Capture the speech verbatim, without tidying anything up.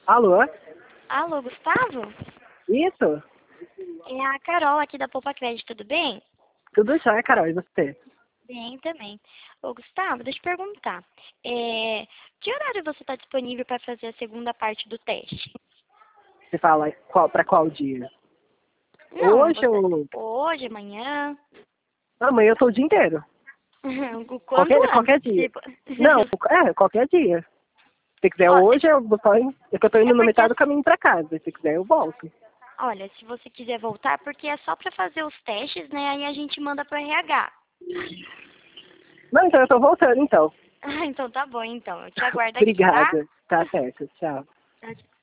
Alô? Alô, Gustavo? Isso? É a Carol aqui da Poupa Crédito, tudo bem? Tudo jóia, Carol, e você? Bem também. Ô, Gustavo, deixa eu te perguntar. É, que horário você está disponível para fazer a segunda parte do teste? Você fala qual, pra qual dia? Não, Hoje você... ou Hoje, amanhã... amanhã eu tô o dia inteiro. o quanto Qualquer, antes, qualquer dia. tipo... Não, é, qualquer dia. Se quiser Ó, hoje, se- eu vou só, é que eu tô é indo no porque, metade do assim, caminho pra casa. Se quiser, eu volto. olha, se você quiser voltar, porque é só para fazer os testes, né? Aí a gente manda para o R H. Não, então eu tô voltando, então. Ah, então tá bom, então. Eu te aguardo aqui, tá? Obrigada. Tá certo. Tchau. Tchau, tchau.